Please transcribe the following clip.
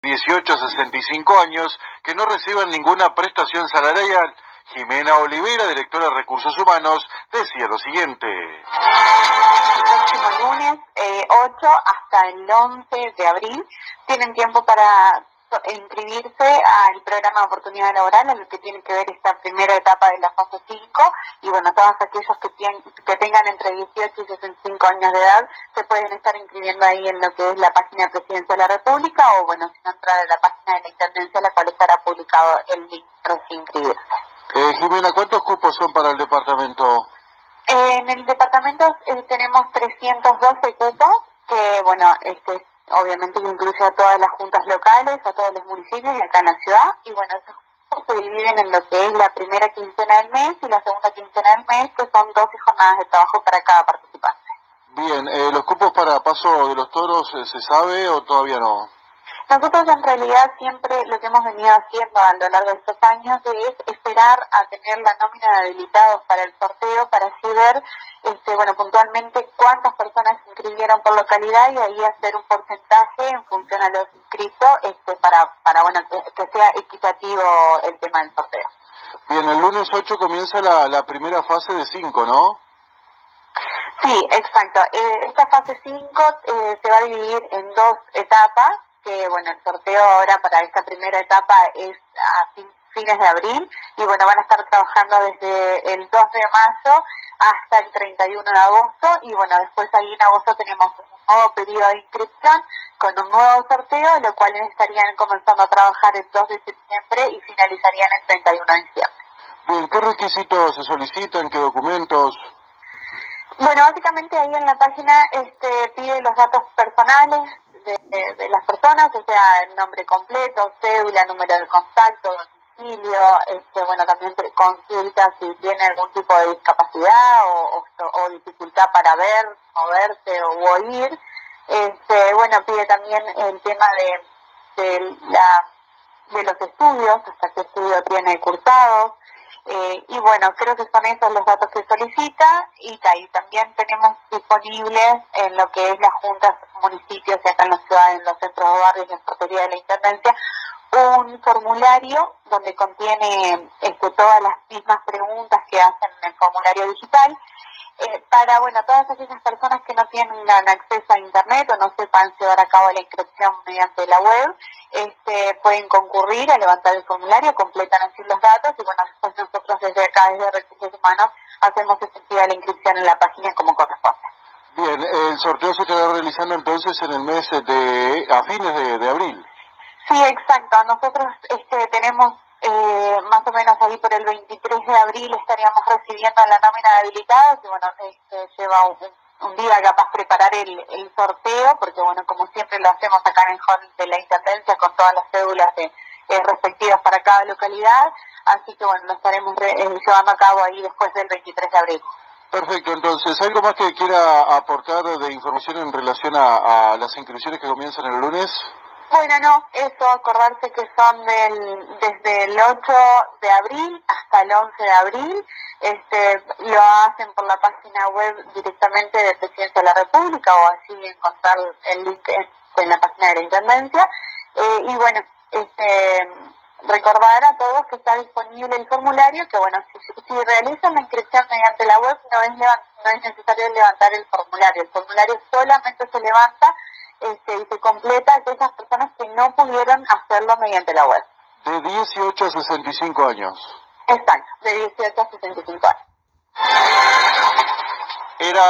18 a 65 años que no reciban ninguna prestación salarial. Jimena Olivera, directora de Recursos Humanos, decía lo siguiente. El próximo lunes 8 hasta el 11 de abril tienen tiempo para inscribirse al programa de oportunidad laboral, en lo que tiene que ver esta primera etapa de la fase 5, y bueno, todos aquellos que tengan entre 18 y 65 años de edad se pueden estar inscribiendo ahí en lo que es la página de Presidencia de la República, o bueno, si no, entrar a la página de la Intendencia, la cual estará publicado el link para inscribirse. Jimena, ¿cuántos cupos son para el departamento? En el departamento tenemos 312 cupos, que bueno, obviamente incluye a todas las juntas locales, a todos los municipios y acá en la ciudad, y bueno, esos cupos se dividen en lo que es la primera quincena del mes y la segunda quincena del mes, que son 12 jornadas de trabajo para cada participante. Bien, ¿los cupos para Paso de los Toros se sabe o todavía no? Nosotros en realidad siempre lo que hemos venido haciendo a lo largo de estos años es esperar a tener la nómina de habilitados para el sorteo, para así ver puntualmente cuántas personas se inscribieron por localidad y ahí hacer un porcentaje en función a los inscritos para que sea equitativo el tema del sorteo. Bien, el lunes 8 comienza la primera fase de 5, ¿no? Sí, exacto. Esta fase 5 se va a dividir en dos etapas, que bueno, el sorteo ahora para esta primera etapa es a fines de abril, y bueno, van a estar trabajando desde el 2 de mayo hasta el 31 de agosto, y bueno, después ahí en agosto tenemos un nuevo periodo de inscripción con un nuevo sorteo, lo cual estarían comenzando a trabajar el 2 de septiembre y finalizarían el 31 de diciembre. Bien, ¿qué requisitos se solicitan? ¿Qué documentos? Bueno, básicamente ahí en la página pide los datos personales de las personas, o sea, el nombre completo, cédula, número de contacto, domicilio, también consulta si tiene algún tipo de discapacidad o dificultad para ver, moverse o oír. Pide también el tema de los estudios, hasta qué estudio tiene cursados. Y bueno, creo que son esos los datos que solicita, y también tenemos disponibles en lo que es las juntas, municipios y acá en la ciudad, en los centros de barrios y en portería de la Intendencia, un formulario donde contiene todas las mismas preguntas que hacen en el formulario digital, para todas aquellas personas que no tengan acceso a internet o no sepan llevar a cabo la inscripción mediante la web, pueden concurrir a levantar el formulario, completan así los datos, y bueno, después nosotros desde acá, desde Recursos Humanos, hacemos efectiva la inscripción en la página como corresponde. Bien, el sorteo se estará realizando entonces en el mes a fines de abril. Sí, exacto. Nosotros tenemos más o menos ahí por el 23 de abril estaríamos recibiendo la nómina de habilitados, y bueno, lleva un día capaz preparar el sorteo, porque bueno, como siempre lo hacemos acá en el hall de la Intendencia con todas las cédulas respectivas para cada localidad, así que bueno, lo estaremos llevando a cabo ahí después del 23 de abril. Perfecto, entonces, ¿algo más que quiera aportar de información en relación a las inscripciones que comienzan el lunes? Bueno, no, eso, acordarse que son desde el 8 de abril hasta el 11 de abril, lo hacen por la página web directamente de Presidencia de la República, o así encontrar el link en la página de la Intendencia, y bueno, recordar a todos que está disponible el formulario, que bueno, si realizan la inscripción mediante la web no es necesario levantar el formulario solamente se levanta y se completa a aquellas personas que no pudieron hacerlo mediante la web. De 18 a 65 años. Exacto, de 18 a 65 años.